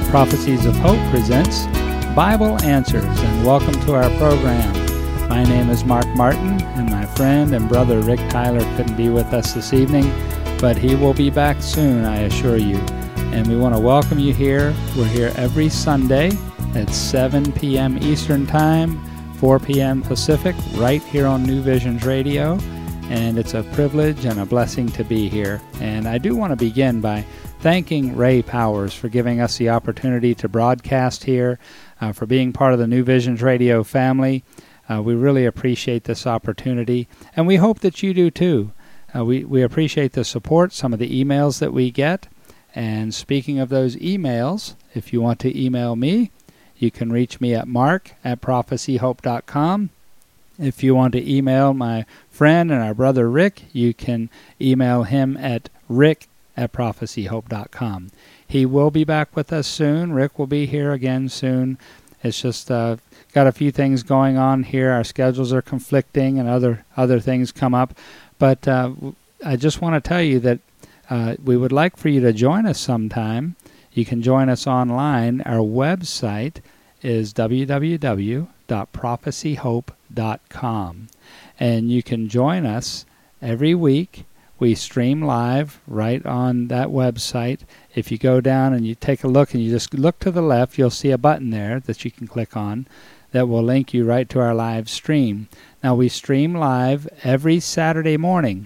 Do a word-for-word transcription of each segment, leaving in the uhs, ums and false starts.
Prophecies of Hope presents Bible Answers, and welcome to our program. My name is Mark Martin, and my friend and brother Rick Tyler couldn't be with us this evening, but he will be back soon, I assure you. And we want to welcome you here. We're here every Sunday at seven p.m. Eastern Time, four p.m. Pacific, right here on New Visions Radio. And it's a privilege and a blessing to be here. And I do want to begin by thanking Ray Powers for giving us the opportunity to broadcast here, uh, for being part of the New Visions Radio family. Uh, we really appreciate this opportunity, and we hope that you do too. Uh, we, we appreciate the support, some of the emails that we get. And speaking of those emails, if you want to email me, you can reach me at mark at prophecy hope dot com. If you want to email my friend and our brother Rick, you can email him at rick at prophecy hope dot com. He will be back with us soon. Rick will be here again soon. It's just uh, got a few things going on here. Our schedules are conflicting and other, other things come up. But uh, I just want to tell you that uh, we would like for you to join us sometime. You can join us online. Our website is w w w dot prophecy hope dot com. And you can join us every week. We stream live right on that website. If you go down and you take a look and you just look to the left, you'll see a button there that you can click on that will link you right to our live stream. Now, we stream live every Saturday morning.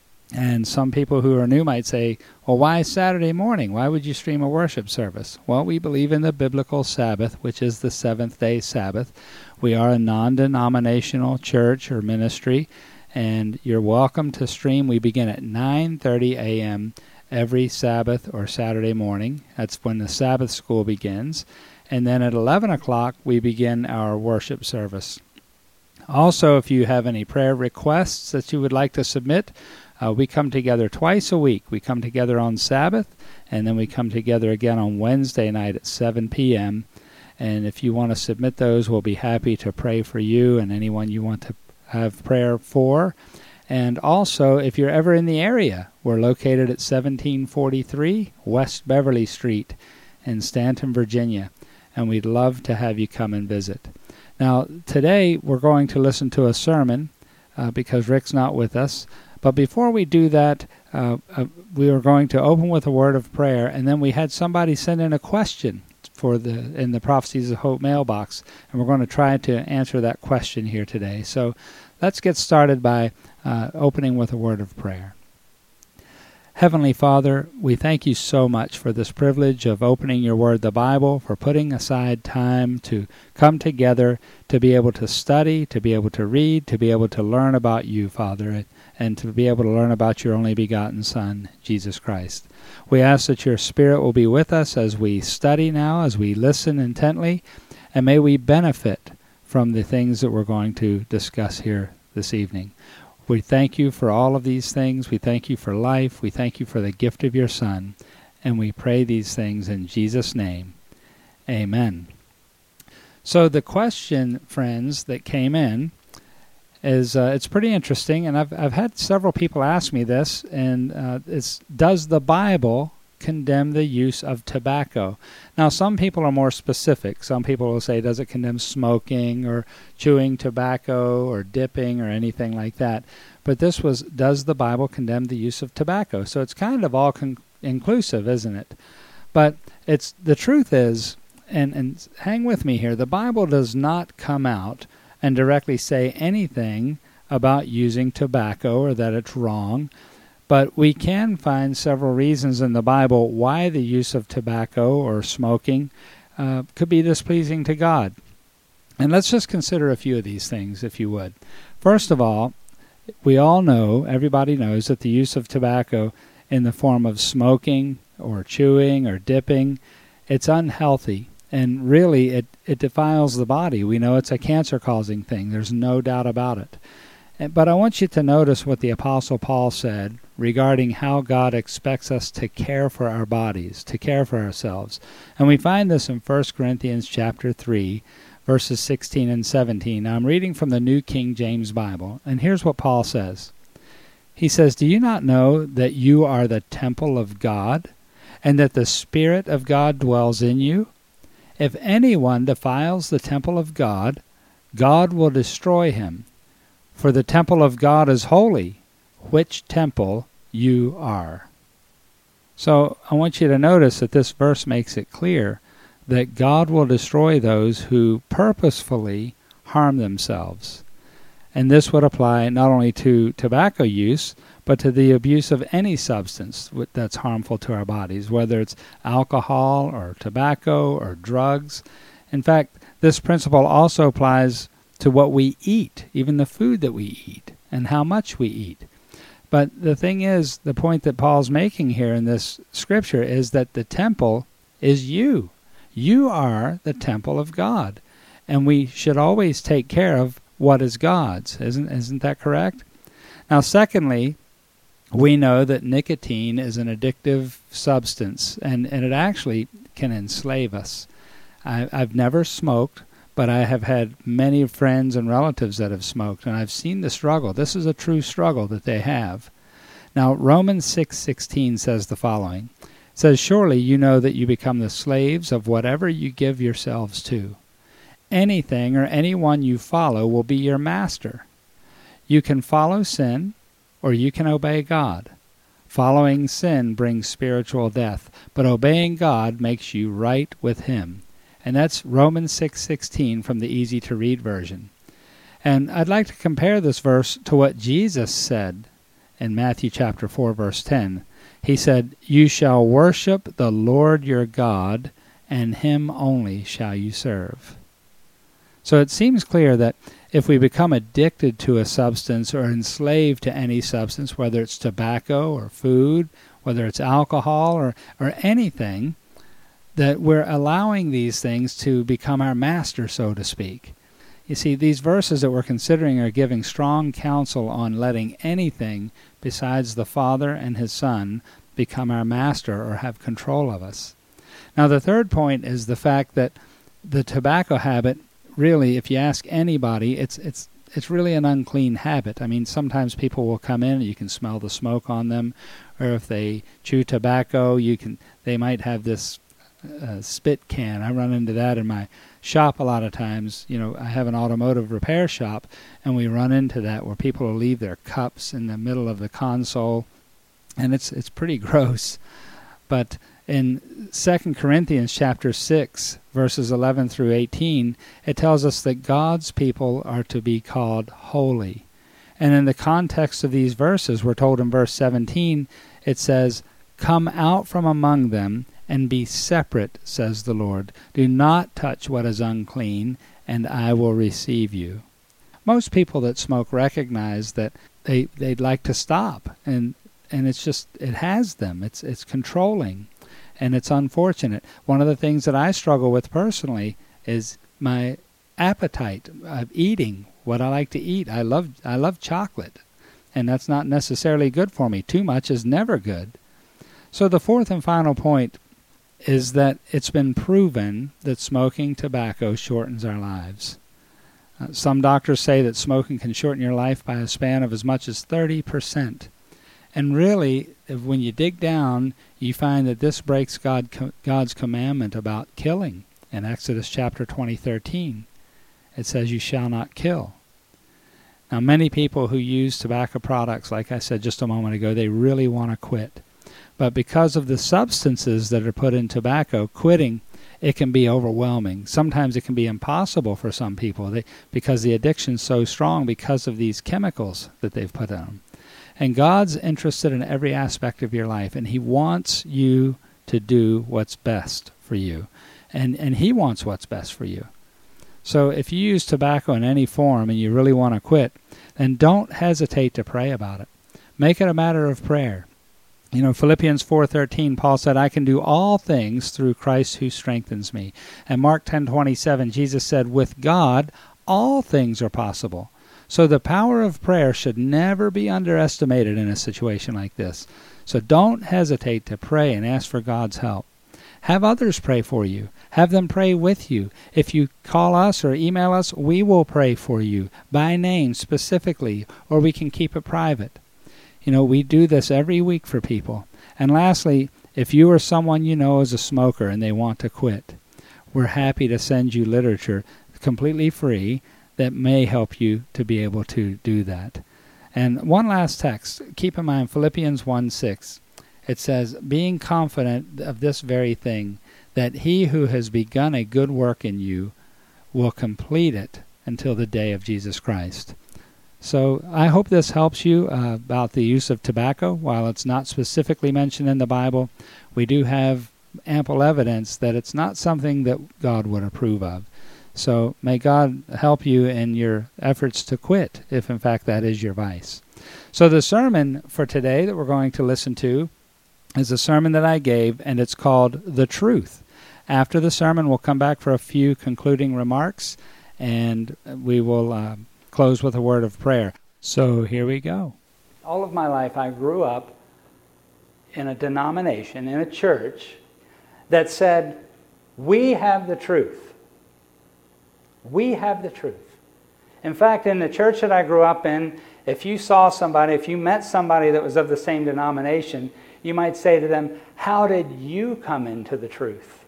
And some people who are new might say, well, why Saturday morning? Why would you stream a worship service? Well, we believe in the biblical Sabbath, which is the seventh day Sabbath. We are a non-denominational church or ministry, and you're welcome to stream. We begin at nine thirty a.m. every Sabbath or Saturday morning. That's when the Sabbath school begins. And then at eleven o'clock, we begin our worship service. Also, if you have any prayer requests that you would like to submit, uh, we come together twice a week. We come together on Sabbath, and then we come together again on Wednesday night at seven p.m. And if you want to submit those, we'll be happy to pray for you and anyone you want to have prayer for. And also, if you're ever in the area, we're located at seventeen forty-three West Beverly Street in Stanton, Virginia, and we'd love to have you come and visit. Now, today we're going to listen to a sermon uh, because Rick's not with us. But before we do that, uh, uh, we are going to open with a word of prayer, and then we had somebody send in a question for the in the Prophecies of Hope mailbox, and we're going to try to answer that question here today. So let's get started by uh, opening with a word of prayer. Heavenly Father, we thank you so much for this privilege of opening your word, the Bible, for putting aside time to come together, to be able to study, to be able to read, to be able to learn about you, Father, and to be able to learn about your only begotten Son, Jesus Christ. We ask that your Spirit will be with us as we study now, as we listen intently, and may we benefit from the things that we're going to discuss here this evening. We thank you for all of these things. We thank you for life. We thank you for the gift of your Son. And we pray these things in Jesus' name. Amen. So the question, friends, that came in is, uh, it's pretty interesting, and I've, I've had several people ask me this, and uh, it's, does the Bible condemn the use of tobacco? Now, some people are more specific. Some people will say, does it condemn smoking or chewing tobacco or dipping or anything like that? But this was, does the Bible condemn the use of tobacco? So it's kind of all con- inclusive, isn't it? But it's the truth is, and, and hang with me here, the Bible does not come out and directly say anything about using tobacco or that it's wrong. But we can find several reasons in the Bible why the use of tobacco or smoking uh, could be displeasing to God. And let's just consider a few of these things, if you would. First of all, we all know, everybody knows, that the use of tobacco in the form of smoking or chewing or dipping, it's unhealthy. And really, it, it defiles the body. We know it's a cancer-causing thing. There's no doubt about it. But I want you to notice what the Apostle Paul said regarding how God expects us to care for our bodies, to care for ourselves. And we find this in First Corinthians chapter three, verses sixteen and seventeen. Now I'm reading from the New King James Bible, and here's what Paul says. He says, "Do you not know that you are the temple of God, and that the Spirit of God dwells in you? If anyone defiles the temple of God, God will destroy him. For the temple of God is holy, which temple you are. So I want you to notice that this verse makes it clear that God will destroy those who purposefully harm themselves. And this would apply not only to tobacco use, but to the abuse of any substance that's harmful to our bodies, whether it's alcohol or tobacco or drugs. In fact, this principle also applies to what we eat, even the food that we eat, and how much we eat. But the thing is, the point that Paul's making here in this scripture is that the temple is you. You are the temple of God. And we should always take care of what is God's. Isn't, isn't that correct? Now, secondly, we know that nicotine is an addictive substance, and, and it actually can enslave us. I, I've never smoked, but I have had many friends and relatives that have smoked, and I've seen the struggle. This is a true struggle that they have. Now, Romans six sixteen says the following. It says, "Surely you know that you become the slaves of whatever you give yourselves to. Anything or anyone you follow will be your master. You can follow sin, or you can obey God. Following sin brings spiritual death, but obeying God makes you right with Him." And that's Romans six sixteen from the easy-to-read version. And I'd like to compare this verse to what Jesus said in Matthew chapter four, verse ten. He said, "You shall worship the Lord your God, and Him only shall you serve." So it seems clear that if we become addicted to a substance or enslaved to any substance, whether it's tobacco or food, whether it's alcohol or, or anything, that we're allowing these things to become our master, so to speak. You see, these verses that we're considering are giving strong counsel on letting anything besides the Father and His Son become our master or have control of us. Now, the third point is the fact that the tobacco habit, really, if you ask anybody, it's it's it's really an unclean habit. I mean, sometimes people will come in and you can smell the smoke on them, or if they chew tobacco, you can they might have this uh, spit can. I run into that in my shop a lot of times. You know, I have an automotive repair shop, and we run into that where people will leave their cups in the middle of the console, and it's it's pretty gross. But in Second Corinthians chapter six, verses eleven through eighteen, it tells us that God's people are to be called holy. And in the context of these verses, we're told in verse seventeen, it says, "Come out from among them and be separate, says the Lord. Do not touch what is unclean, and I will receive you." Most people that smoke recognize that they, they'd like to stop, and and it's just, it has them. It's it's controlling. And it's unfortunate. One of the things that I struggle with personally is my appetite of eating what I like to eat. I love I love chocolate, and that's not necessarily good for me. Too much is never good. So the fourth and final point is that it's been proven that smoking tobacco shortens our lives. Uh, some doctors say that smoking can shorten your life by a span of as much as thirty percent. And really, if, when you dig down, you find that this breaks God, God's commandment about killing. In Exodus chapter twenty, thirteen, it says, "You shall not kill." Now, many people who use tobacco products, like I said just a moment ago, they really want to quit. But because of the substances that are put in tobacco, quitting, it can be overwhelming. Sometimes it can be impossible for some people they, because the addiction's so strong because of these chemicals that they've put in them. And God's interested in every aspect of your life, and He wants you to do what's best for you. And and He wants what's best for you. So if you use tobacco in any form and you really want to quit, then don't hesitate to pray about it. Make it a matter of prayer. You know, Philippians four thirteen, Paul said, "I can do all things through Christ who strengthens me." And Mark ten twenty-seven, Jesus said, "With God, all things are possible." So the power of prayer should never be underestimated in a situation like this. So don't hesitate to pray and ask for God's help. Have others pray for you. Have them pray with you. If you call us or email us, we will pray for you by name specifically, or we can keep it private. You know, we do this every week for people. And lastly, if you or someone you know is a smoker and they want to quit, we're happy to send you literature completely free that may help you to be able to do that. And one last text, keep in mind Philippians one six. It says, being confident of this very thing, that he who has begun a good work in you will complete it until the day of Jesus Christ. So I hope this helps you uh, about the use of tobacco. While it's not specifically mentioned in the Bible, we do have ample evidence that it's not something that God would approve of. So may God help you in your efforts to quit, if in fact that is your vice. So the sermon for today that we're going to listen to is a sermon that I gave, and it's called The Truth. After the sermon, we'll come back for a few concluding remarks, and we will uh, close with a word of prayer. So here we go. All of my life I grew up in a denomination, in a church, that said, we have the truth. We have the truth. In fact, in the church that I grew up in, if you saw somebody, if you met somebody that was of the same denomination, you might say to them, how did you come into the truth?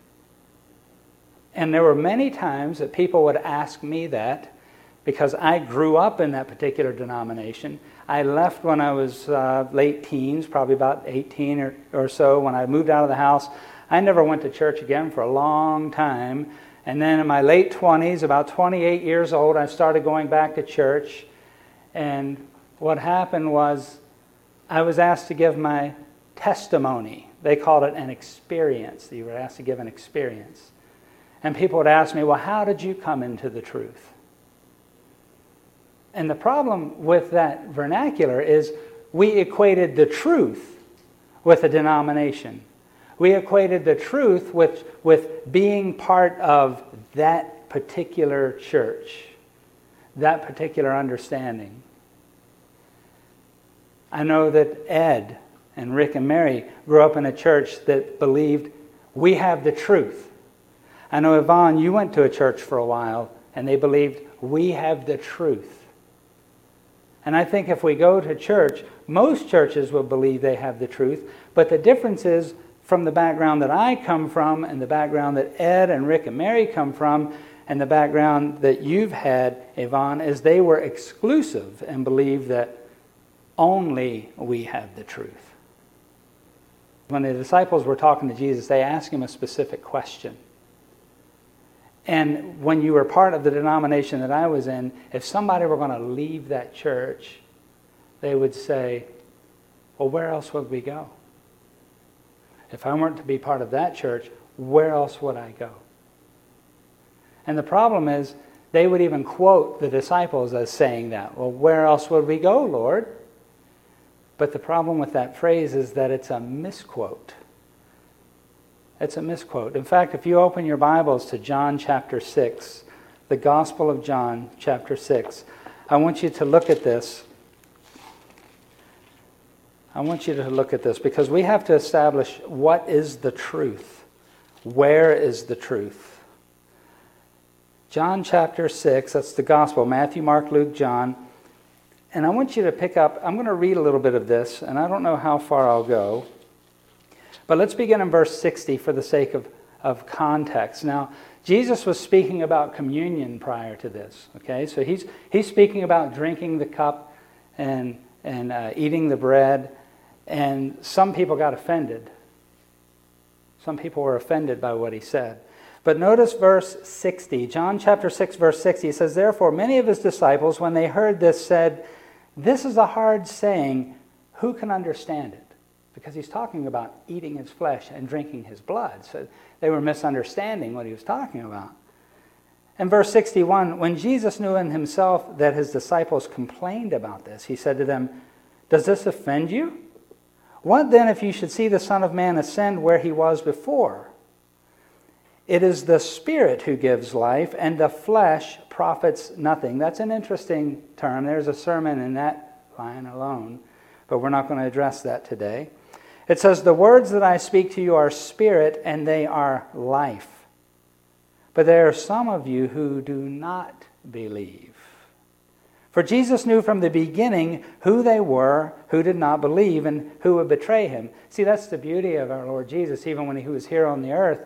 And there were many times that people would ask me that because I grew up in that particular denomination. I left when I was uh, late teens, probably about eighteen or, or so, when I moved out of the house. I never went to church again for a long time. And then in my late twenties, about twenty-eight years old, I started going back to church. And what happened was I was asked to give my testimony. They called it an experience. You were asked to give an experience. And people would ask me, well, how did you come into the truth? And the problem with that vernacular is we equated the truth with a denomination. We equated the truth with, with being part of that particular church, that particular understanding. I know that Ed and Rick and Mary grew up in a church that believed we have the truth. I know, Yvonne, you went to a church for a while and they believed we have the truth. And I think if we go to church, most churches will believe they have the truth, but the difference is from the background that I come from and the background that Ed and Rick and Mary come from and the background that you've had, Yvonne, is they were exclusive and believed that only we have the truth. When the disciples were talking to Jesus, they asked him a specific question. And when you were part of the denomination that I was in, if somebody were going to leave that church, they would say, well, where else would we go? If I weren't to be part of that church, where else would I go? And the problem is, they would even quote the disciples as saying that. Well, where else would we go, Lord? But the problem with that phrase is that it's a misquote. It's a misquote. In fact, if you open your Bibles to John chapter six, the Gospel of John chapter six, I want you to look at this. I want you to look at this because we have to establish what is the truth. Where is the truth? John chapter six, that's the Gospel, Matthew, Mark, Luke, John. And I want you to pick up, I'm going to read a little bit of this, and I don't know how far I'll go. But let's begin in verse sixty for the sake of, of context. Now, Jesus was speaking about communion prior to this. Okay, so he's he's speaking about drinking the cup and and uh, eating the bread. And some people got offended. Some people were offended by what he said. But notice verse sixty. John chapter six, verse sixty. It says, therefore, many of his disciples, when they heard this, said, this is a hard saying. Who can understand it? Because he's talking about eating his flesh and drinking his blood. So they were misunderstanding what he was talking about. And verse sixty-one, when Jesus knew in himself that his disciples complained about this, he said to them, does this offend you? What then if you should see the Son of Man ascend where he was before? It is the Spirit who gives life, and the flesh profits nothing. That's an interesting term. There's a sermon in that line alone, but we're not going to address that today. It says, the words that I speak to you are spirit, and they are life. But there are some of you who do not believe. For Jesus knew from the beginning who they were, who did not believe, and who would betray him. See, that's the beauty of our Lord Jesus. Even when he was here on the earth,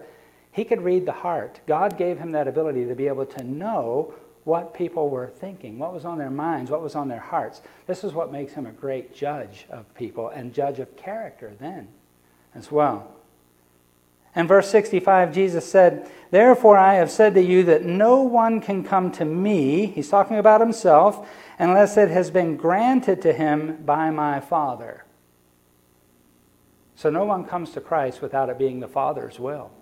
He could read the heart. God gave him that ability to be able to know what people were thinking, what was on their minds, what was on their hearts. This is what makes him a great judge of people and judge of character then as well. In verse sixty-five, Jesus said, "Therefore I have said to you that no one can come to me," he's talking about himself, "unless it has been granted to him by my Father." So no one comes to Christ without it being the Father's will.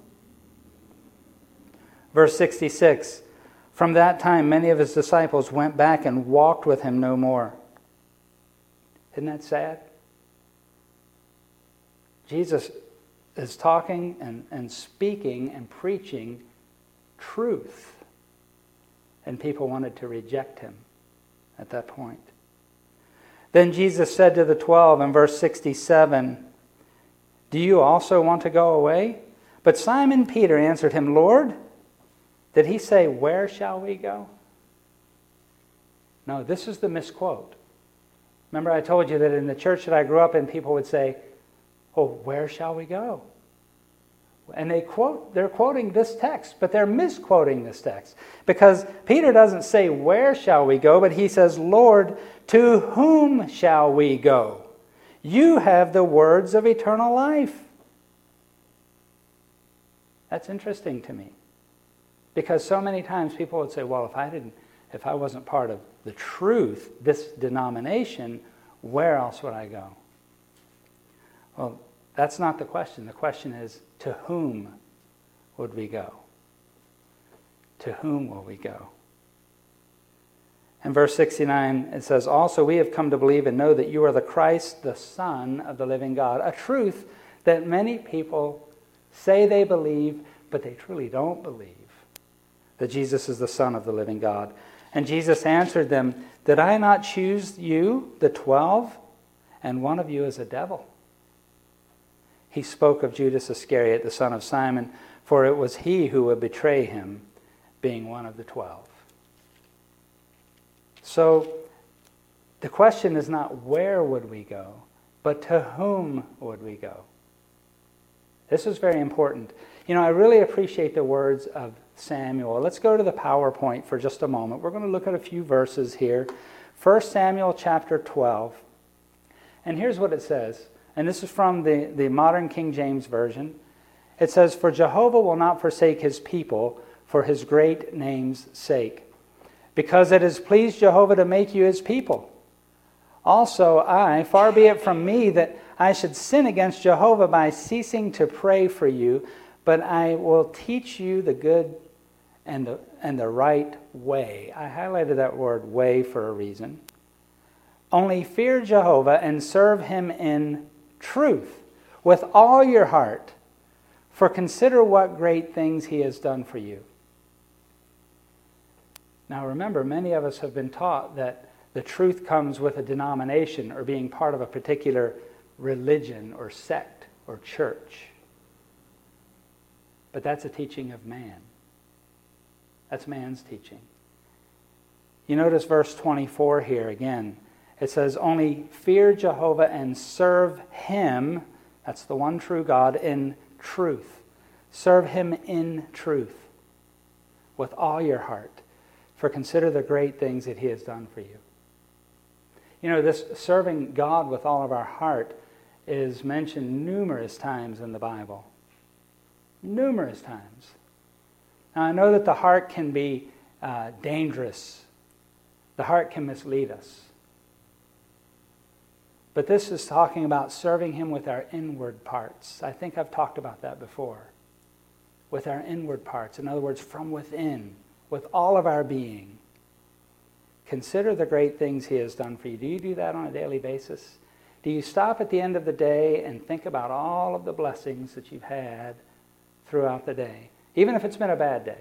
Verse sixty-six, "From that time many of his disciples went back and walked with him no more." Isn't that sad? Jesus is talking and, and speaking and preaching truth. And people wanted to reject him at that point. Then Jesus said to the twelve in verse sixty-seven, "Do you also want to go away?" But Simon Peter answered him, "Lord," did he say, "Where shall we go?" No, this is the misquote. Remember I told you that in the church that I grew up in, people would say, "Oh, where shall we go?" And they quote, they're quoting this text, but they're misquoting this text. Because Peter doesn't say, "Where shall we go?" but he says, "Lord, to whom shall we go? You have the words of eternal life." That's interesting to me. Because so many times people would say, "Well, if I didn't, if I wasn't part of the truth, this denomination, where else would I go?" Well, that's not the question. The question is, to whom would we go? To whom will we go? In verse sixty-nine, it says, "Also we have come to believe and know that you are the Christ, the Son of the living God." A truth that many people say they believe, but they truly don't believe. That Jesus is the Son of the living God. And Jesus answered them, "Did I not choose you, the twelve, and one of you is a devil?" He spoke of Judas Iscariot, the son of Simon, for it was he who would betray him, being one of the twelve. So, the question is not where would we go, but to whom would we go? This is very important. You know, I really appreciate the words of Samuel. Let's go to the PowerPoint for just a moment. We're going to look at a few verses here. First Samuel chapter twelve. And here's what it says. And this is from the, the modern King James Version. It says, "For Jehovah will not forsake his people for his great name's sake, because it has pleased Jehovah to make you his people. Also I, far be it from me that I should sin against Jehovah by ceasing to pray for you, but I will teach you the good and the, and the right way." I highlighted that word "way" for a reason. "Only fear Jehovah and serve him in truth with all your heart, for consider what great things he has done for you." Now remember, many of us have been taught that the truth comes with a denomination or being part of a particular religion or sect or church. But that's a teaching of man. That's man's teaching. You notice verse twenty-four here again. It says, "Only fear Jehovah and serve him," that's the one true God, "in truth." Serve him in truth with all your heart, for consider the great things that he has done for you. You know, this serving God with all of our heart is mentioned numerous times in the Bible. Numerous times. Now, I know that the heart can be uh, dangerous. The heart can mislead us. But this is talking about serving him with our inward parts. I think I've talked about that before. With our inward parts. In other words, from within, with all of our being. Consider the great things he has done for you. Do you do that on a daily basis? Do you stop at the end of the day and think about all of the blessings that you've had throughout the day? Even if it's been a bad day.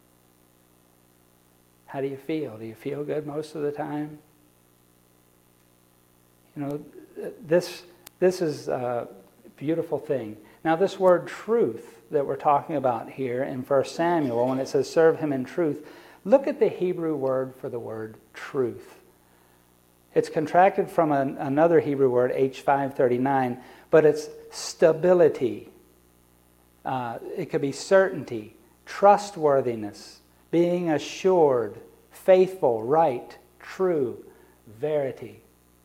How do you feel? Do you feel good most of the time? You know, this, this is a beautiful thing. Now, this word truth that we're talking about here in First Samuel, when it says serve him in truth, look at the Hebrew word for the word truth. It's contracted from an, another Hebrew word, H five thirty-nine, but it's stability. Uh, it could be certainty, trustworthiness, being assured, faithful, right, true, verity.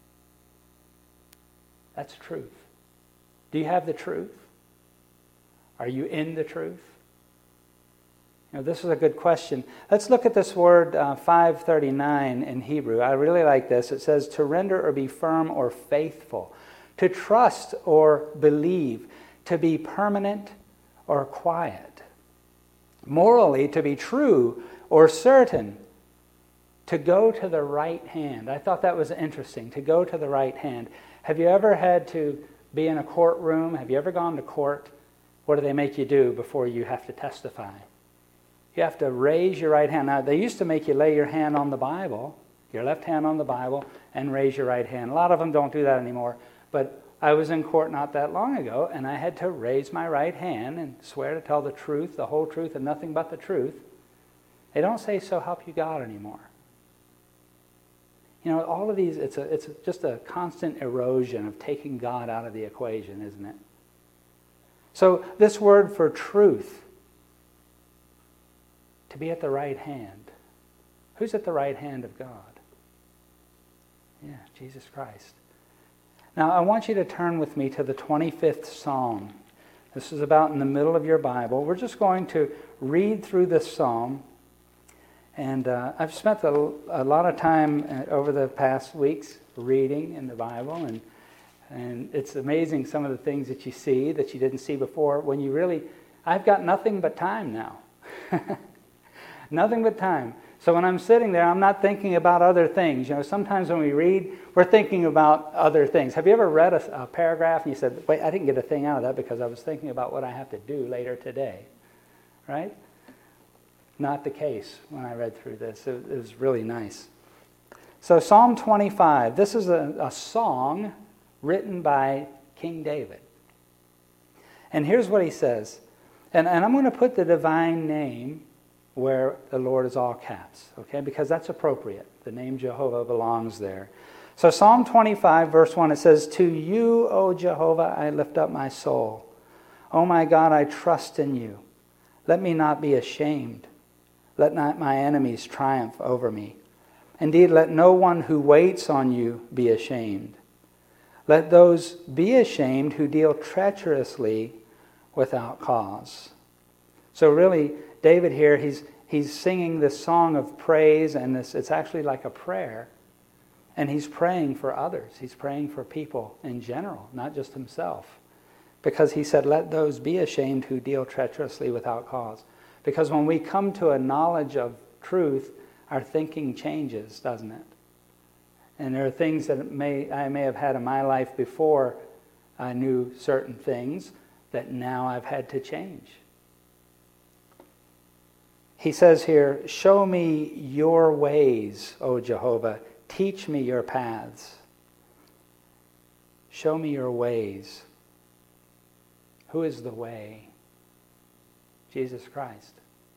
That's truth. Do you have the truth? Are you in the truth? You know, this is a good question. Let's look at this word uh, five thirty-nine in Hebrew. I really like this. It says to render or be firm or faithful, to trust or believe, to be permanent or quiet, morally to be true or certain, to go to the right hand. I thought that was interesting, to go to the right hand. Have you ever had to be in a courtroom? Have you ever gone to court? What do they make you do before you have to testify? You have to raise your right hand. Now, they used to make you lay your hand on the Bible, your left hand on the Bible, and raise your right hand. A lot of them don't do that anymore. But I was in court not that long ago, and I had to raise my right hand and swear to tell the truth, the whole truth, and nothing but the truth. They don't say, so help you God anymore. You know, all of these, it's a, it's just a constant erosion of taking God out of the equation, isn't it? So this word for truth, to be at the right hand. Who's at the right hand of God? Yeah, Jesus Christ. Now, I want you to turn with me to the twenty-fifth Psalm. This is about in the middle of your Bible. We're just going to read through this psalm. And uh, I've spent a, a lot of time uh, over the past weeks reading in the Bible. And, and it's amazing some of the things that you see that you didn't see before. When you really, I've got nothing but time now. Nothing but time. So when I'm sitting there, I'm not thinking about other things. You know, sometimes when we read, we're thinking about other things. Have you ever read a, a paragraph and you said, wait, I didn't get a thing out of that because I was thinking about what I have to do later today? Right? Not the case when I read through this. It, it was really nice. So Psalm twenty-five, this is a, a song written by King David. And here's what he says. And, and I'm going to put the divine name where the Lord is all caps, okay? Because that's appropriate. The name Jehovah belongs there. So Psalm twenty-five, verse one, it says, to you, O Jehovah, I lift up my soul. O my God, I trust in you. Let me not be ashamed. Let not my enemies triumph over me. Indeed, let no one who waits on you be ashamed. Let those be ashamed who deal treacherously without cause. So really, David here, he's he's singing this song of praise, and this it's actually like a prayer. And he's praying for others. He's praying for people in general, not just himself. Because he said, let those be ashamed who deal treacherously without cause. Because when we come to a knowledge of truth, our thinking changes, doesn't it? And there are things that may I may have had in my life before I knew certain things that now I've had to change. He says here, show me your ways, O Jehovah. Teach me your paths. Show me your ways. Who is the way? Jesus Christ.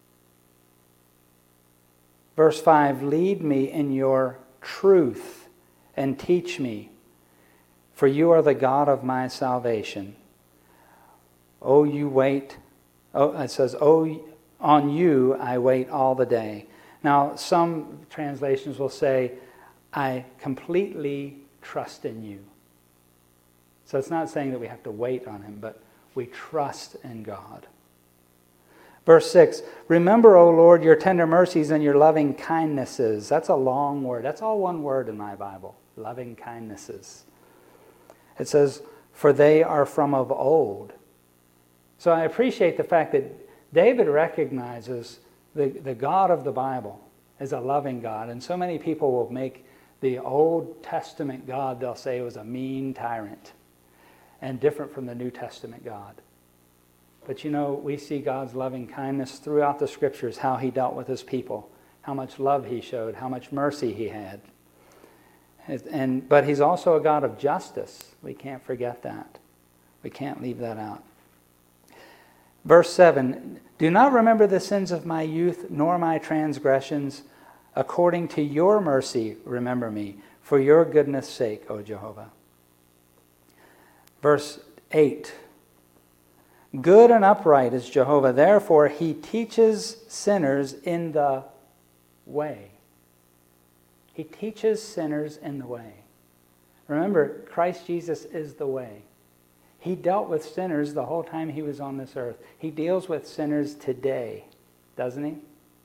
Verse five, lead me in your truth and teach me, for you are the God of my salvation. Oh, you wait. Oh, it says, oh, on you I wait all the day. Now, some translations will say, I completely trust in you. So it's not saying that we have to wait on him, but we trust in God. Verse six, remember, O Lord, your tender mercies and your loving kindnesses. That's a long word. That's all one word in my Bible, loving kindnesses. It says, for they are from of old. So I appreciate the fact that David recognizes the, the God of the Bible as a loving God. And so many people will make the Old Testament God, they'll say, was a mean tyrant and different from the New Testament God. But you know, we see God's loving kindness throughout the Scriptures, how he dealt with his people, how much love he showed, how much mercy he had. And, but he's also a God of justice. We can't forget that. We can't leave that out. Verse seven, do not remember the sins of my youth, nor my transgressions. According to your mercy, remember me, for your goodness' sake, O Jehovah. Verse eight, Good and upright is Jehovah. Therefore, he teaches sinners in the way. He teaches sinners in the way. Remember, Christ Jesus is the way. He dealt with sinners the whole time he was on this earth. He deals with sinners today, doesn't he?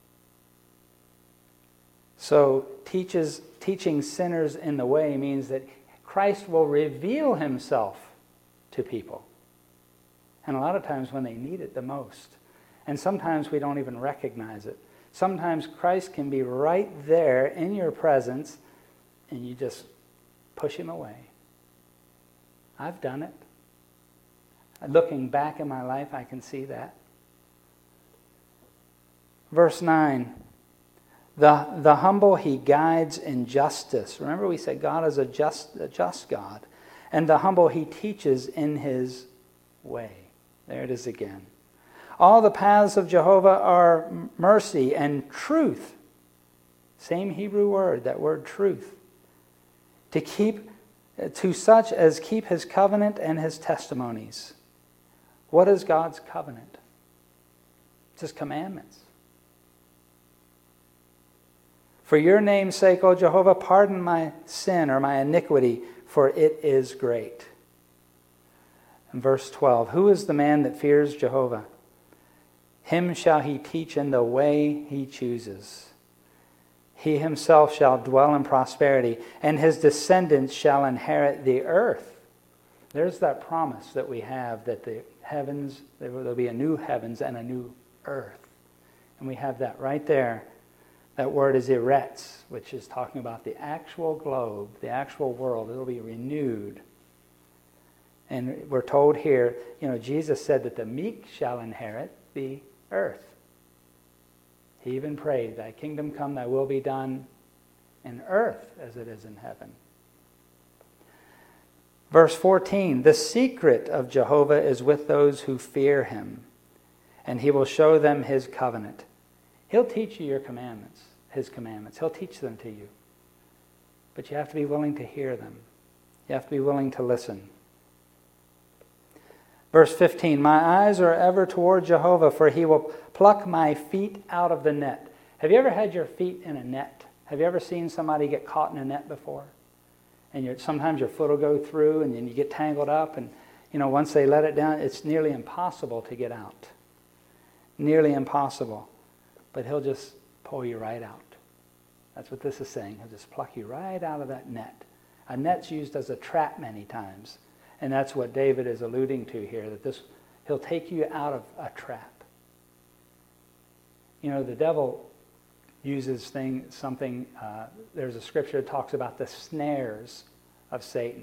So teaches, teaching sinners in the way means that Christ will reveal himself to people. And a lot of times when they need it the most. And sometimes we don't even recognize it. Sometimes Christ can be right there in your presence and you just push him away. I've done it. Looking back in my life, I can see that. Verse nine. The, the humble he guides in justice. Remember we said God is a just, a just God. And the humble he teaches in his way. There it is again. All the paths of Jehovah are mercy and truth. Same Hebrew word, that word truth. To keep, to such as keep his covenant and his testimonies. What is God's covenant? It's his commandments. For your name's sake, O Jehovah, pardon my sin or my iniquity, for it is great. And verse twelve, who is the man that fears Jehovah? Him shall he teach in the way he chooses. He himself shall dwell in prosperity, and his descendants shall inherit the earth. There's that promise that we have that the heavens, there will be a new heavens and a new earth. And we have that right there. That word is eretz, which is talking about the actual globe, the actual world. It will be renewed. And we're told here, you know, Jesus said that the meek shall inherit the earth. He even prayed, thy kingdom come, thy will be done in earth as it is in heaven. Verse fourteen, the secret of Jehovah is with those who fear him, and he will show them his covenant. He'll teach you your commandments, his commandments. He'll teach them to you. But you have to be willing to hear them. You have to be willing to listen. Verse fifteen, my eyes are ever toward Jehovah, for he will pluck my feet out of the net. Have you ever had your feet in a net? Have you ever seen somebody get caught in a net before? And you're, sometimes your foot will go through and then you get tangled up. And you know, once they let it down, it's nearly impossible to get out. Nearly impossible. But he'll just pull you right out. That's what this is saying. He'll just pluck you right out of that net. A net's used as a trap many times. And that's what David is alluding to here, that this he'll take you out of a trap. You know, the devil uses thing, something, uh, there's a scripture that talks about the snares of Satan.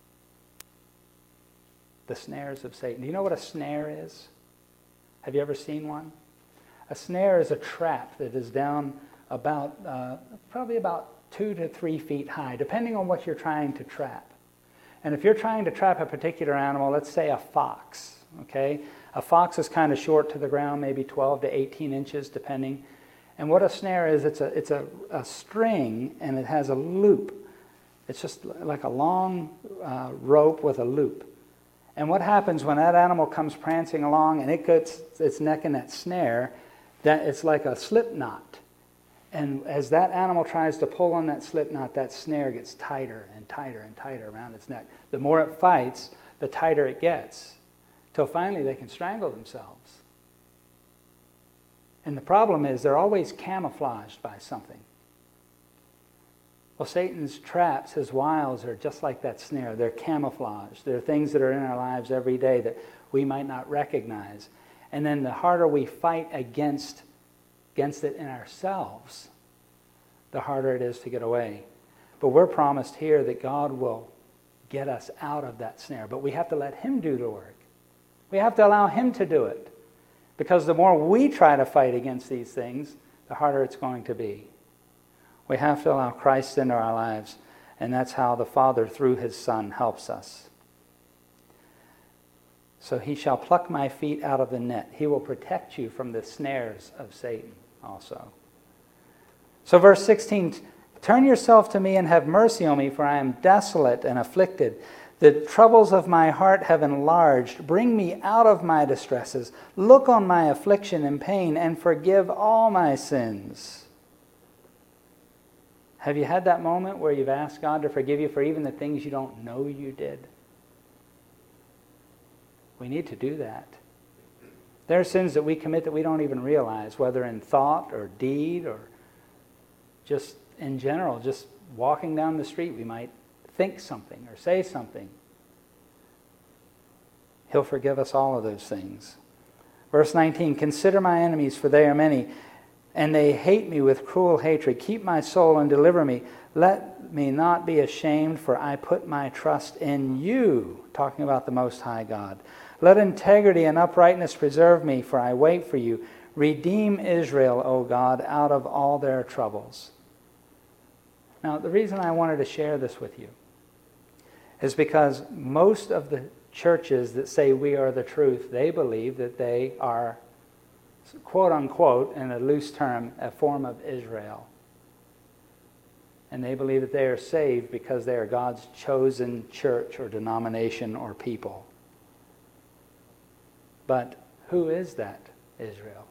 The snares of Satan. Do you know what a snare is? Have you ever seen one? A snare is a trap that is down about, uh, probably about two to three feet high, depending on what you're trying to trap. And if you're trying to trap a particular animal, let's say a fox, okay? A fox is kind of short to the ground, maybe twelve to eighteen inches, depending. And what a snare is, it's a it's a, a string, and it has a loop. It's just like a long uh, rope with a loop. And what happens when that animal comes prancing along and it gets its neck in that snare, that it's like a slip knot. And as that animal tries to pull on that slip knot, that snare gets tighter and tighter and tighter around its neck. The more it fights, the tighter it gets, till finally they can strangle themselves. And the problem is they're always camouflaged by something. Well, Satan's traps, his wiles, are just like that snare. They're camouflaged. They're things that are in our lives every day that we might not recognize. And then the harder we fight against, against it in ourselves, the harder it is to get away. But we're promised here that God will get us out of that snare. But we have to let him do the work. We have to allow him to do it. Because the more we try to fight against these things, the harder it's going to be. We have to allow Christ into our lives, and that's how the Father, through his Son, helps us. So he shall pluck my feet out of the net. He will protect you from the snares of Satan also. So verse sixteen, turn yourself to me and have mercy on me, for I am desolate and afflicted. The troubles of my heart have enlarged. Bring me out of my distresses. Look on my affliction and pain and forgive all my sins. Have you had that moment where you've asked God to forgive you for even the things you don't know you did? We need to do that. There are sins that we commit that we don't even realize, whether in thought or deed or just in general, just walking down the street, we might think something or say something. He'll forgive us all of those things. Verse nineteen, consider my enemies, for they are many, and they hate me with cruel hatred. Keep my soul and deliver me. Let me not be ashamed, for I put my trust in you. Talking about the Most High God. Let integrity and uprightness preserve me, for I wait for you. Redeem Israel, O God, out of all their troubles. Now, the reason I wanted to share this with you is because most of the churches that say we are the truth, they believe that they are, quote unquote, in a loose term, a form of Israel. And they believe that they are saved because they are God's chosen church or denomination or people. But who is that Israel?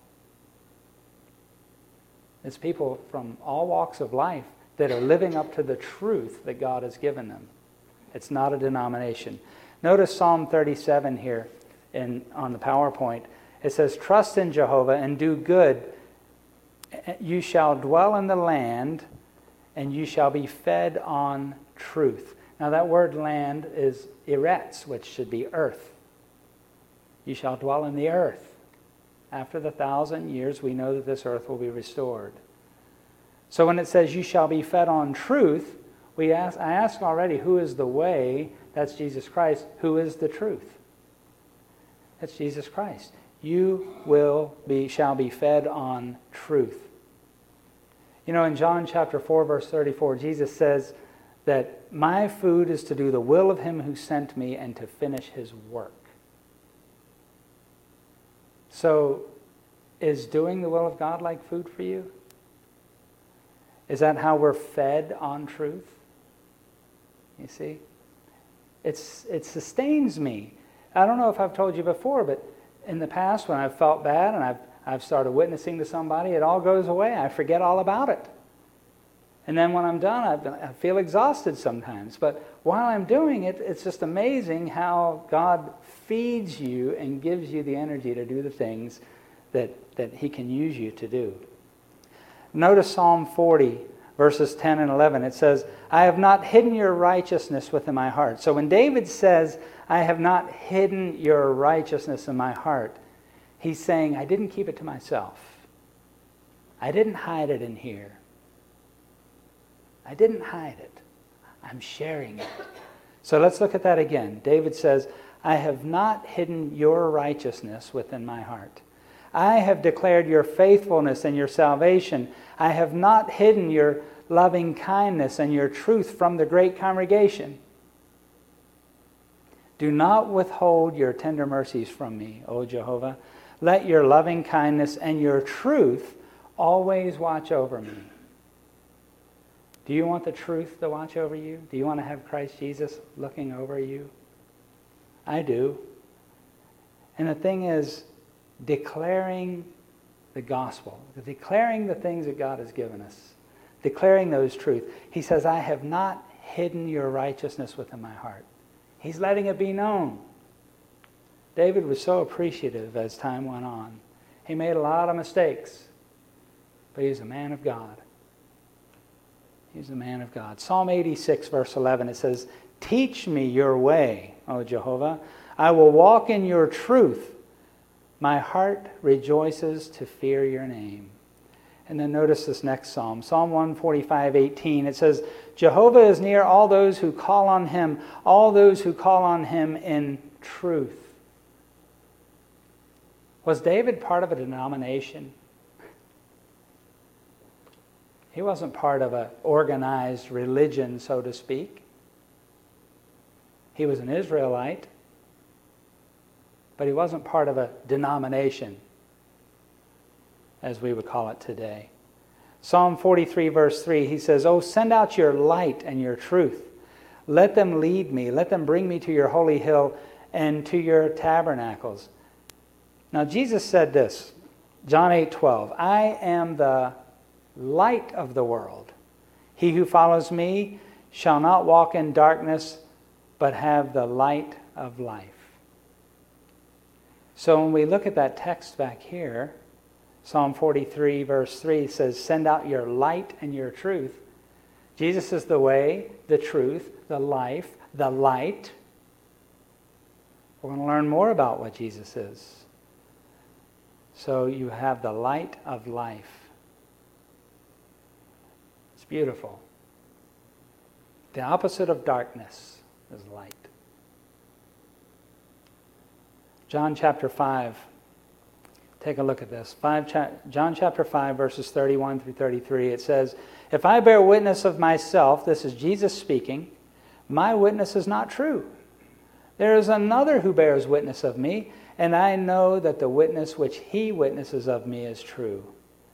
It's people from all walks of life that are living up to the truth that God has given them. It's not a denomination. Notice Psalm thirty-seven here in, on the PowerPoint. It says, trust in Jehovah and do good. You shall dwell in the land, and you shall be fed on truth. Now that word land is eretz, which should be earth. You shall dwell in the earth. After the thousand years, we know that this earth will be restored. So when it says you shall be fed on truth, we ask, I asked already, who is the way? That's Jesus Christ. Who is the truth? That's Jesus Christ. You will be, shall be fed on truth. You know, in John chapter four, verse thirty-four, Jesus says that my food is to do the will of him who sent me and to finish his work. So, is doing the will of God like food for you? Is that how we're fed on truth? You see? It's, it sustains me. I don't know if I've told you before, but in the past when I've felt bad and I've, I've started witnessing to somebody, it all goes away. I forget all about it. And then when I'm done, I've, I feel exhausted sometimes. But while I'm doing it, it's just amazing how God feeds you and gives you the energy to do the things that, that he can use you to do. Notice Psalm forty, verses ten and eleven. It says, I have not hidden your righteousness within my heart. So when David says, I have not hidden your righteousness in my heart, he's saying, I didn't keep it to myself. I didn't hide it in here. I didn't hide it. I'm sharing it. So let's look at that again. David says, I have not hidden your righteousness within my heart. I have declared your faithfulness and your salvation. I have not hidden your loving kindness and your truth from the great congregation. Do not withhold your tender mercies from me, O Jehovah. Let your loving kindness and your truth always watch over me. Do you want the truth to watch over you? Do you want to have Christ Jesus looking over you? I do. And the thing is, declaring the gospel, declaring the things that God has given us, declaring those truths. He says, I have not hidden your righteousness within my heart. He's letting it be known. David was so appreciative as time went on. He made a lot of mistakes, but he's a man of God. He's a man of God. Psalm eighty-six, verse eleven, it says, teach me your way, O Jehovah. I will walk in your truth. My heart rejoices to fear your name. And then notice this next psalm, Psalm one forty-five, eighteen. It says, Jehovah is near all those who call on him, all those who call on him in truth. Was David part of a denomination? He wasn't part of an organized religion, so to speak. He was an Israelite, but he wasn't part of a denomination, as we would call it today. Psalm forty-three, verse three, he says, Oh, send out your light and your truth. Let them lead me. Let them bring me to your holy hill and to your tabernacles. Now Jesus said this, John eight twelve, I am the light of the world. He who follows me shall not walk in darkness, but have the light of life. So when we look at that text back here, Psalm forty-three verse three says, send out your light and your truth. Jesus is the way, the truth, the life, the light. We're going to learn more about what Jesus is. So you have the light of life. It's beautiful. The opposite of darkness is light. John chapter five. Take a look at this. Five, cha- John chapter five, verses thirty-one through thirty-three. It says, if I bear witness of myself, this is Jesus speaking, my witness is not true. There is another who bears witness of me, and I know that the witness which he witnesses of me is true.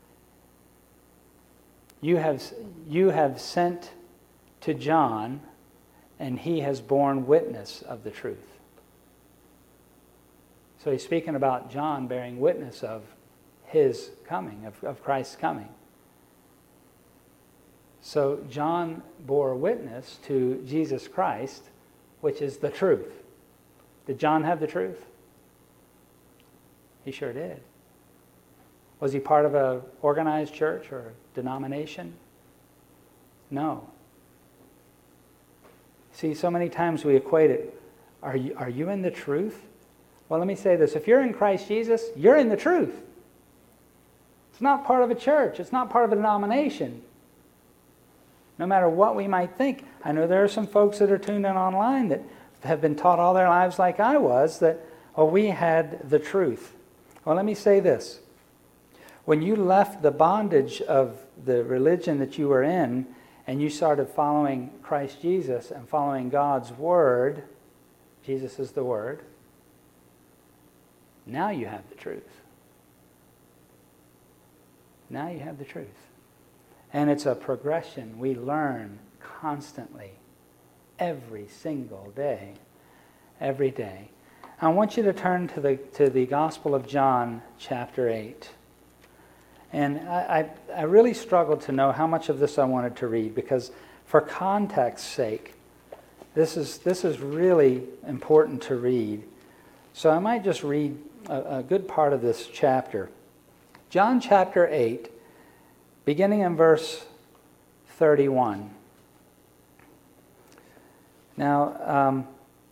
You have, you have sent to John, and he has borne witness of the truth. So he's speaking about John bearing witness of his coming, of, of Christ's coming. So John bore witness to Jesus Christ, which is the truth. Did John have the truth? He sure did. Was he part of an organized church or denomination? No. See, so many times we equate it. Are you, are you in the truth? Well, let me say this. If you're in Christ Jesus, you're in the truth. It's not part of a church. It's not part of a denomination. No matter what we might think. I know there are some folks that are tuned in online that have been taught all their lives like I was, that, oh, we had the truth. Well, let me say this. When you left the bondage of the religion that you were in and you started following Christ Jesus and following God's Word, Jesus is the Word, now you have the truth. Now you have the truth. And it's a progression. We learn constantly, every single day, every day. I want you to turn to the to the Gospel of John, chapter eight. And I, I, I really struggled to know how much of this I wanted to read, because for context's sake, this is this is really important to read. So I might just read a, a good part of this chapter. John chapter eight, beginning in verse thirty-one. Now, um,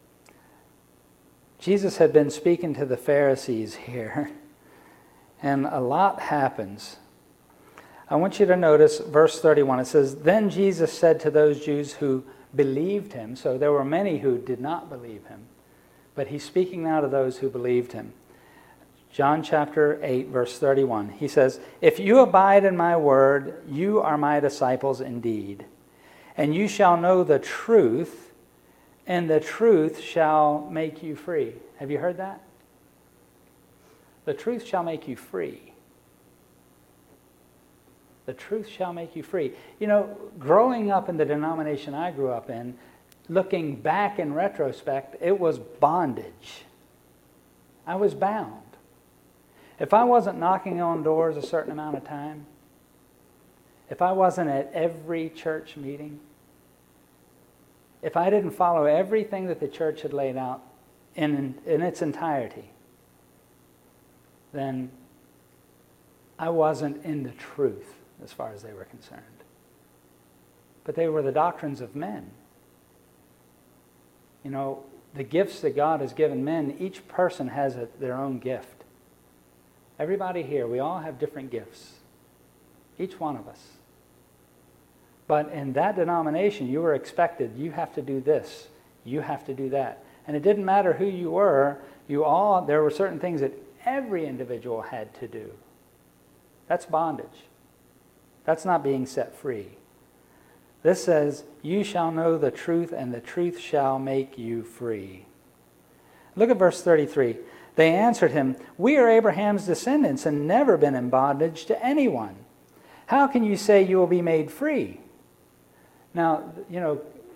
Jesus had been speaking to the Pharisees here, and a lot happens. I want you to notice verse thirty-one. It says, then Jesus said to those Jews who believed him, so there were many who did not believe him, but he's speaking now to those who believed him. John chapter eight, verse thirty-one. He says, if you abide in my word, you are my disciples indeed, and you shall know the truth, and the truth shall make you free. Have you heard that? The truth shall make you free. The truth shall make you free. You know, growing up in the denomination I grew up in, looking back in retrospect, it was bondage. I was bound. If I wasn't knocking on doors a certain amount of time, if I wasn't at every church meeting, if I didn't follow everything that the church had laid out in, in its entirety, then I wasn't in the truth as far as they were concerned. But they were the doctrines of men. You know, the gifts that God has given men, each person has a, their own gift. Everybody here, we all have different gifts. Each one of us. But in that denomination, you were expected, you have to do this, you have to do that. And it didn't matter who you were, you all, there were certain things that every individual had to do. That's bondage. That's not being set free. This says, you shall know the truth, and the truth shall make you free. Look at verse thirty-three. They answered him, we are Abraham's descendants and never been in bondage to anyone. How can you say you will be made free? Now, you know,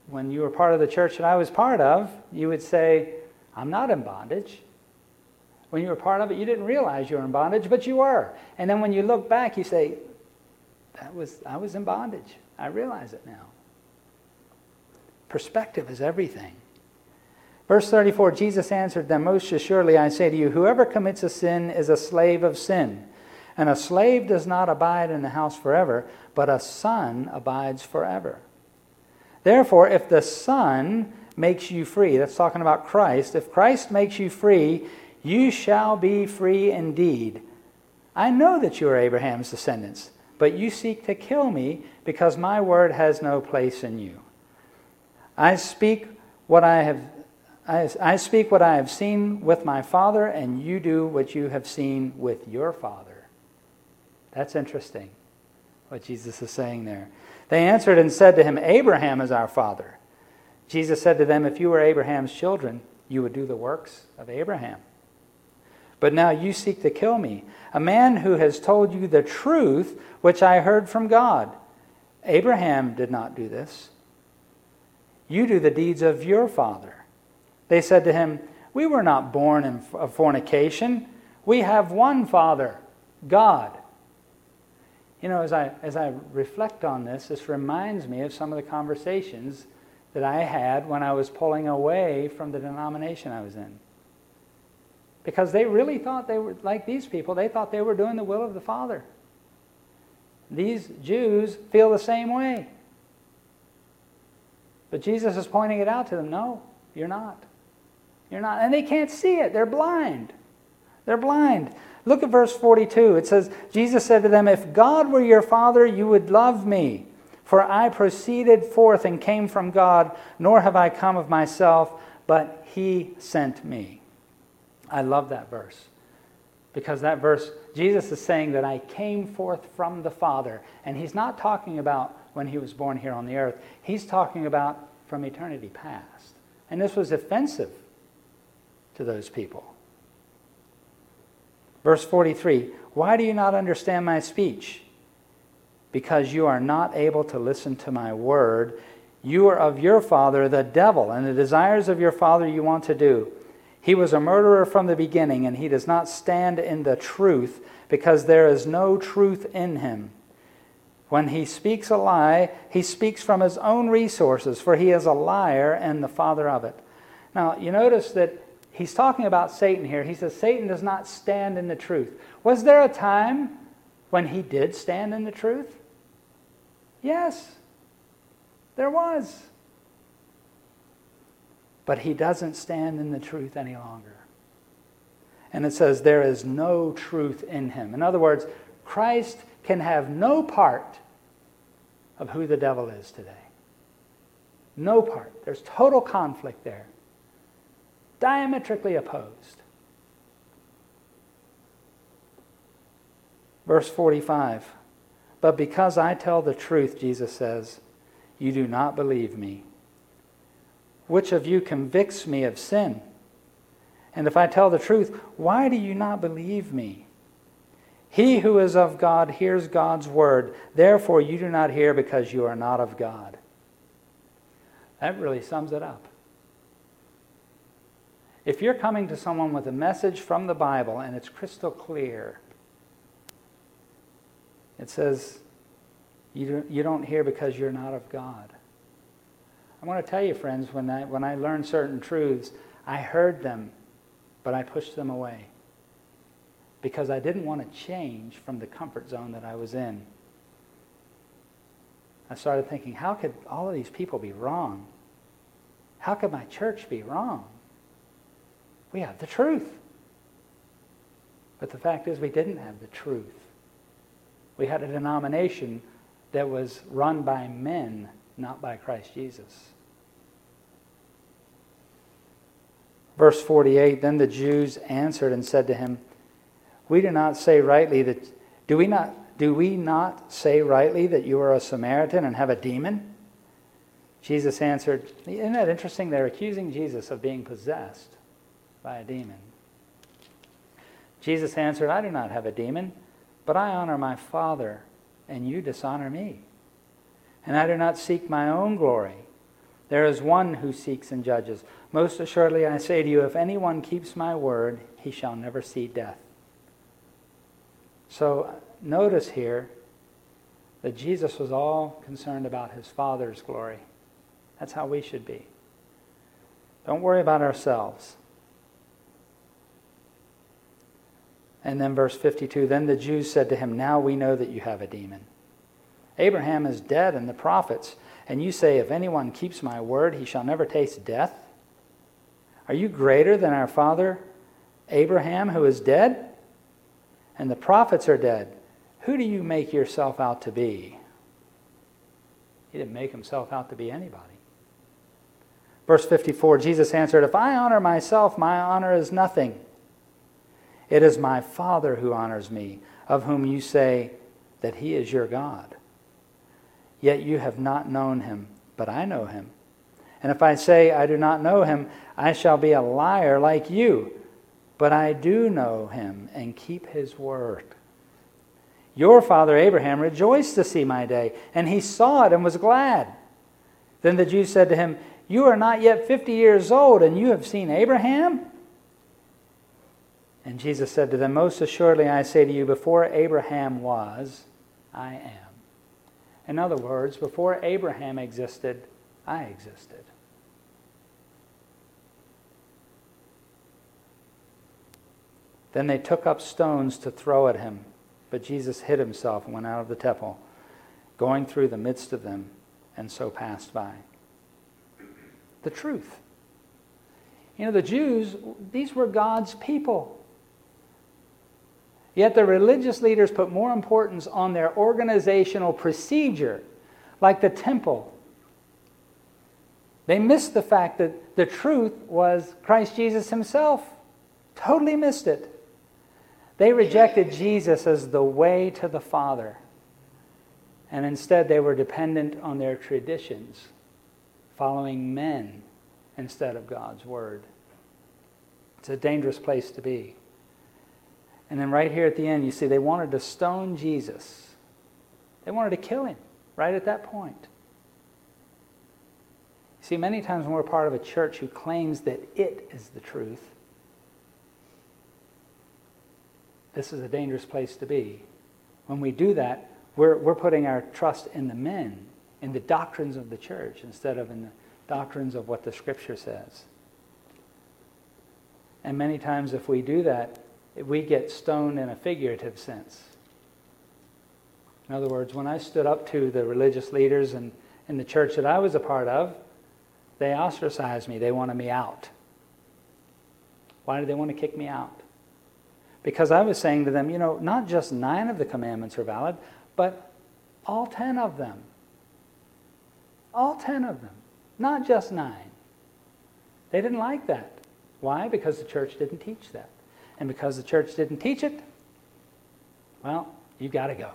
when you were part of the church that I was part of, you would say, I'm not in bondage. When you were part of it, you didn't realize you were in bondage, but you were. And then when you look back, you say, that was I was in bondage. I realize it now. Perspective is everything. Verse thirty-four, Jesus answered them, most assuredly I say to you, whoever commits a sin is a slave of sin. And a slave does not abide in the house forever, but a son abides forever. Therefore, if the Son makes you free, that's talking about Christ, if Christ makes you free, you shall be free indeed. I know that you are Abraham's descendants, but you seek to kill me because my word has no place in you. I speak what I have I, I speak what I have seen with my father, and you do what you have seen with your father. That's interesting, what Jesus is saying there. They answered and said to him, Abraham is our father. Jesus said to them, if you were Abraham's children, you would do the works of Abraham. But now you seek to kill me, a man who has told you the truth which I heard from God. Abraham did not do this. You do the deeds of your father. They said to him, we were not born in, of fornication. We have one Father, God. You know, as I, as I reflect on this, this reminds me of some of the conversations that I had when I was pulling away from the denomination I was in. Because they really thought they were, like these people, they thought they were doing the will of the Father. These Jews feel the same way. But Jesus is pointing it out to them. No, you're not. You're not. And they can't see it. They're blind. They're blind. Look at verse forty-two. It says, Jesus said to them, if God were your Father, you would love me. For I proceeded forth and came from God, nor have I come of myself, but He sent me. I love that verse. Because that verse, Jesus is saying that I came forth from the Father. And He's not talking about when He was born here on the earth. He's talking about from eternity past. And this was offensive to those people. Verse forty-three, why do you not understand my speech? Because you are not able to listen to my word. You are of your father, the devil, and the desires of your father you want to do. He was a murderer from the beginning, and he does not stand in the truth, because there is no truth in him. When he speaks a lie, he speaks from his own resources, for he is a liar and the father of it. Now, you notice that he's talking about Satan here. He says Satan does not stand in the truth. Was there a time when he did stand in the truth? Yes, there was. But he doesn't stand in the truth any longer. And it says there is no truth in him. In other words, Christ can have no part of who the devil is today. No part. There's total conflict there. Diametrically opposed. Verse forty-five. But because I tell the truth, Jesus says, you do not believe me. Which of you convicts me of sin? And if I tell the truth, why do you not believe me? He who is of God hears God's word. Therefore you do not hear because you are not of God. That really sums it up. If you're coming to someone with a message from the Bible and it's crystal clear, it says you you don't hear because you're not of God. I want to tell you, friends, when I, when I learned certain truths, I heard them, but I pushed them away because I didn't want to change from the comfort zone that I was in. I started thinking, how could all of these people be wrong? How could my church be wrong? We have the truth. But the fact is we didn't have the truth. We had a denomination that was run by men, not by Christ Jesus. Verse forty-eight, then the Jews answered and said to him, we do not say rightly that, do we not, do we not say rightly that you are a Samaritan and have a demon? Jesus answered, isn't that interesting? They're accusing Jesus of being possessed by a demon. Jesus answered, I do not have a demon, but I honor my Father, and you dishonor me. And I do not seek my own glory. There is one who seeks and judges. Most assuredly I say to you, if anyone keeps my word, he shall never see death. So notice here that Jesus was all concerned about his Father's glory. That's how we should be. Don't worry about ourselves. And then verse fifty-two, then the Jews said to him, now we know that you have a demon. Abraham is dead and the prophets, and you say, if anyone keeps my word, he shall never taste death? Are you greater than our father Abraham, who is dead? And the prophets are dead. Who do you make yourself out to be? He didn't make himself out to be anybody. Verse fifty-four, Jesus answered, if I honor myself, my honor is nothing. It is my Father who honors me, of whom you say that he is your God. Yet you have not known him, but I know him. And if I say I do not know him, I shall be a liar like you. But I do know him and keep his word. Your father Abraham rejoiced to see my day, and he saw it and was glad. Then the Jews said to him, you are not yet fifty years old, and you have seen Abraham? And Jesus said to them, most assuredly I say to you, before Abraham was, I am. In other words, before Abraham existed, I existed. Then they took up stones to throw at him, but Jesus hid himself and went out of the temple, going through the midst of them, and so passed by. The truth. You know, the Jews, these were God's people. Yet the religious leaders put more importance on their organizational procedure, like the temple. They missed the fact that the truth was Christ Jesus himself. Totally missed it. They rejected Jesus as the way to the Father. And instead they were dependent on their traditions, following men instead of God's word. It's a dangerous place to be. And then right here at the end, you see they wanted to stone Jesus. They wanted to kill him right at that point. You see, many times when we're part of a church who claims that it is the truth, this is a dangerous place to be. When we do that, we're, we're putting our trust in the men, in the doctrines of the church, instead of in the doctrines of what the Scripture says. And many times if we do that, we get stoned in a figurative sense. In other words, when I stood up to the religious leaders in, in the church that I was a part of, they ostracized me. They wanted me out. Why did they want to kick me out? Because I was saying to them, you know, not just nine of the commandments are valid, but all ten of them. All ten of them. Not just nine. They didn't like that. Why? Because the church didn't teach that. And because the church didn't teach it, well, you've got to go.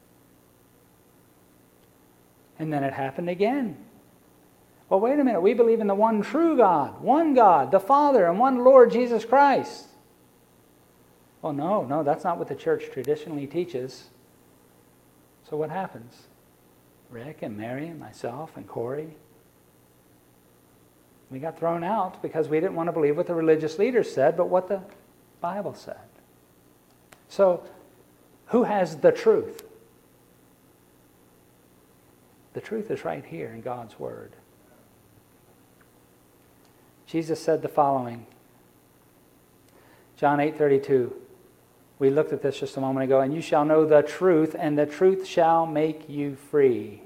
And then it happened again. Well, wait a minute. We believe in the one true God, one God, the Father, and one Lord Jesus Christ. Well, no, no, that's not what the church traditionally teaches. So what happens? Rick and Mary and myself and Corey, we got thrown out because we didn't want to believe what the religious leaders said, but what the Bible said. So, who has the truth? The truth is right here in God's Word. Jesus said the following. John eight thirty-two. We looked at this just a moment ago. And you shall know the truth, and the truth shall make you free.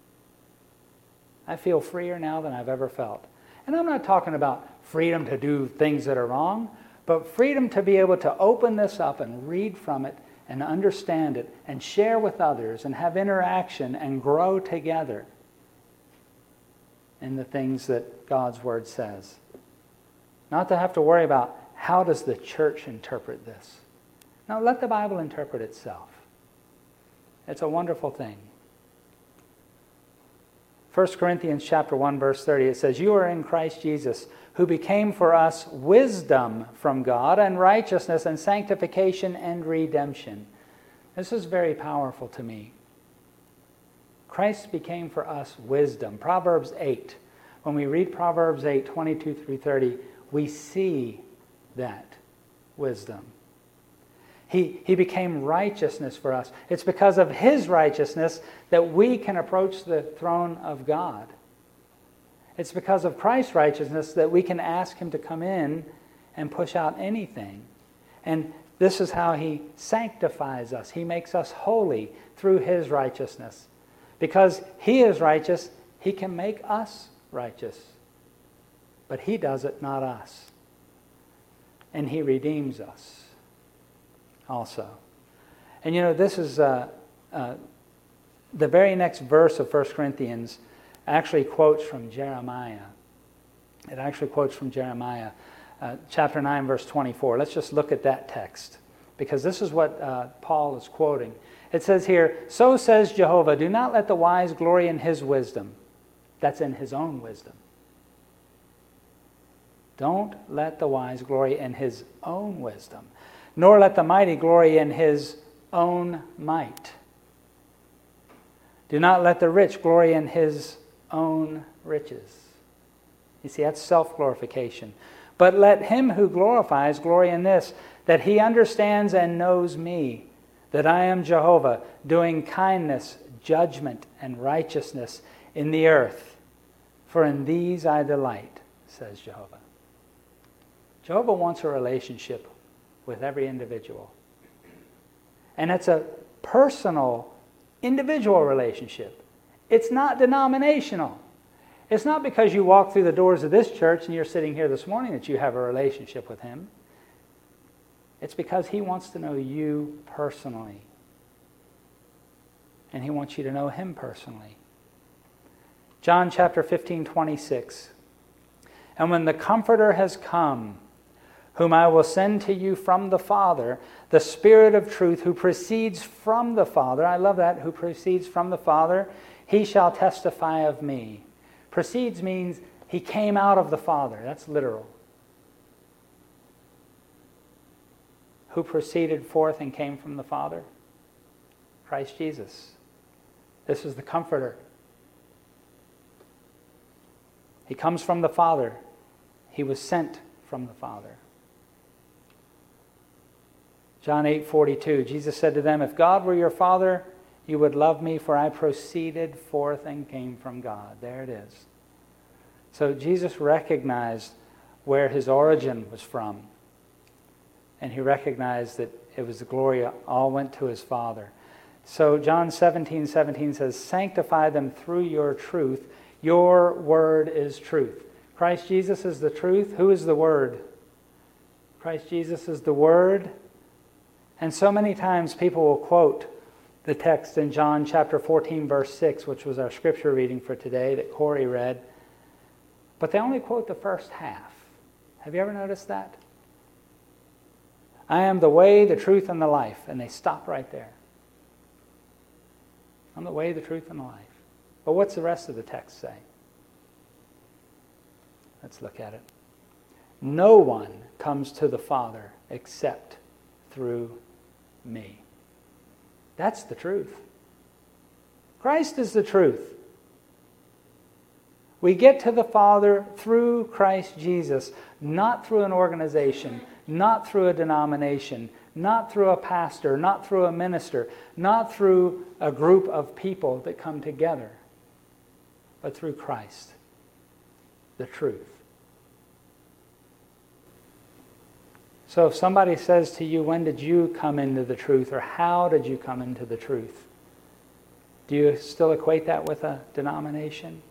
I feel freer now than I've ever felt. And I'm not talking about freedom to do things that are wrong, but freedom to be able to open this up and read from it and understand it and share with others and have interaction and grow together in the things that God's Word says. Not to have to worry about how does the church interpret this. No, let the Bible interpret itself. It's a wonderful thing. First Corinthians chapter one, verse thirty, it says, you are in Christ Jesus, who became for us wisdom from God and righteousness and sanctification and redemption. This is very powerful to me. Christ became for us wisdom. Proverbs eight. When we read Proverbs eight, twenty-two through thirty, we see that wisdom. He, he became righteousness for us. It's because of His righteousness that we can approach the throne of God. It's because of Christ's righteousness that we can ask Him to come in and push out anything. And this is how He sanctifies us. He makes us holy through His righteousness. Because He is righteous, He can make us righteous. But He does it, not us. And He redeems us also. And you know, this is uh, uh, the very next verse of First Corinthians actually quotes from Jeremiah. It actually quotes from Jeremiah, uh, chapter nine, verse twenty-four. Let's just look at that text, because this is what uh, Paul is quoting. It says here, "So says Jehovah, do not let the wise glory in his wisdom." That's in his own wisdom. Don't let the wise glory in his own wisdom, nor let the mighty glory in his own might. Do not let the rich glory in his own riches. You see, that's self-glorification. But let him who glorifies glory in this, that he understands and knows me, that I am Jehovah, doing kindness, judgment, and righteousness in the earth. For in these I delight, says Jehovah. Jehovah wants a relationship with every individual. And it's a personal, individual relationship. It's not denominational. It's not because you walk through the doors of this church and you're sitting here this morning that you have a relationship with Him. It's because He wants to know you personally. And He wants you to know Him personally. John chapter fifteen, twenty-six. "And when the Comforter has come, whom I will send to you from the Father, the Spirit of truth who proceeds from the Father," I love that, who proceeds from the Father, "he shall testify of me." Proceeds means He came out of the Father. That's literal. Who proceeded forth and came from the Father? Christ Jesus. This is the Comforter. He comes from the Father. He was sent from the Father. John eight forty-two, Jesus said to them, "If God were your Father, you would love me, for I proceeded forth and came from God." There it is. So Jesus recognized where His origin was from. And He recognized that it was the glory all went to His Father. So John seventeen seventeen says, "Sanctify them through your truth. Your word is truth." Christ Jesus is the truth. Who is the Word? Christ Jesus is the Word. And so many times people will quote the text in John chapter fourteen, verse six, which was our scripture reading for today that Corey read. But they only quote the first half. Have you ever noticed that? "I am the way, the truth, and the life." And they stop right there. I'm the way, the truth, and the life. But what's the rest of the text say? Let's look at it. "No one comes to the Father except through me." That's the truth. Christ is the truth. We get to the Father through Christ Jesus, not through an organization, not through a denomination, not through a pastor, not through a minister, not through a group of people that come together, but through Christ, the truth. So if somebody says to you, "When did you come into the truth?" or "How did you come into the truth?" do you still equate that with a denomination?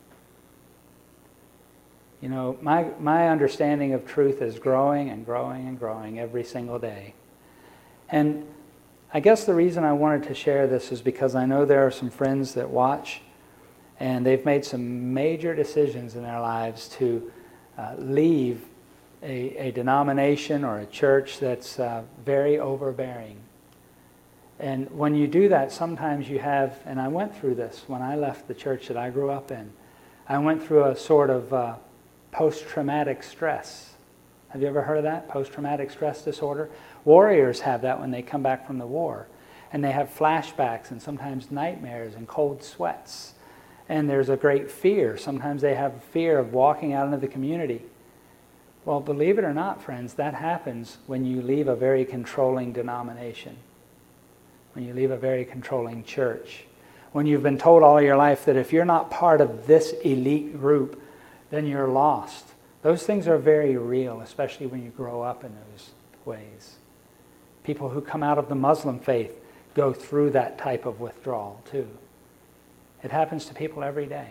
You know, my, my understanding of truth is growing and growing and growing every single day. And I guess the reason I wanted to share this is because I know there are some friends that watch, and they've made some major decisions in their lives to uh, leave a, a denomination or a church that's uh, very overbearing. And when you do that, sometimes you have, and I went through this when I left the church that I grew up in, I went through a sort of uh, post-traumatic stress. Have you ever heard of that? Post-traumatic stress disorder? Warriors have that when they come back from the war. And they have flashbacks and sometimes nightmares and cold sweats. and there's a great fear. Sometimes they have fear of walking out into the community. Well, believe it or not, friends, that happens when you leave a very controlling denomination, when you leave a very controlling church, when you've been told all your life that if you're not part of this elite group, then you're lost. Those things are very real, especially when you grow up in those ways. People who come out of the Muslim faith go through that type of withdrawal too. It happens to people every day.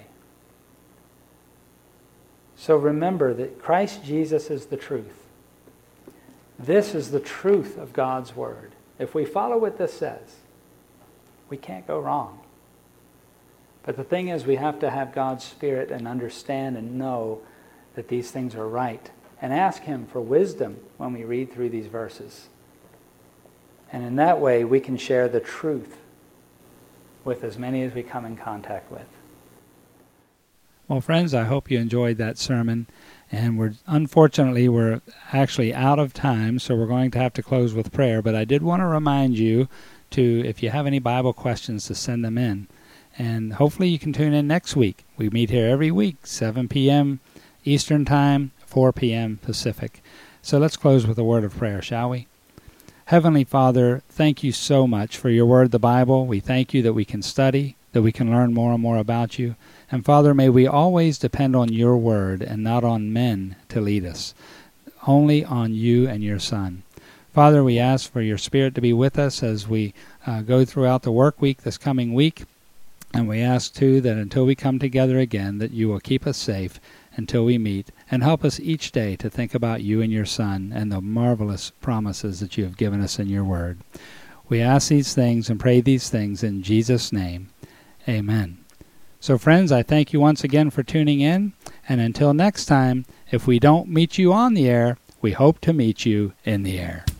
So remember that Christ Jesus is the truth. This is the truth of God's Word. If we follow what this says, we can't go wrong. But the thing is, we have to have God's Spirit and understand and know that these things are right, and ask Him for wisdom when we read through these verses. And in that way, we can share the truth with as many as we come in contact with. Well, friends, I hope you enjoyed that sermon. And we're unfortunately, we're actually out of time, so we're going to have to close with prayer. But I did want to remind you to, if you have any Bible questions, to send them in. And hopefully you can tune in next week. We meet here every week, seven p.m. Eastern Time, four p.m. Pacific. So let's close with a word of prayer, shall we? Heavenly Father, thank you so much for your word, the Bible. We thank you that we can study, that we can learn more and more about you. And Father, may we always depend on your word and not on men to lead us, only on you and your Son. Father, we ask for your Spirit to be with us as we uh, go throughout the work week this coming week. And we ask, too, that until we come together again, that you will keep us safe until we meet, and help us each day to think about you and your Son and the marvelous promises that you have given us in your word. We ask these things and pray these things in Jesus' name. Amen. So friends, I thank you once again for tuning in, and until next time, if we don't meet you on the air, we hope to meet you in the air.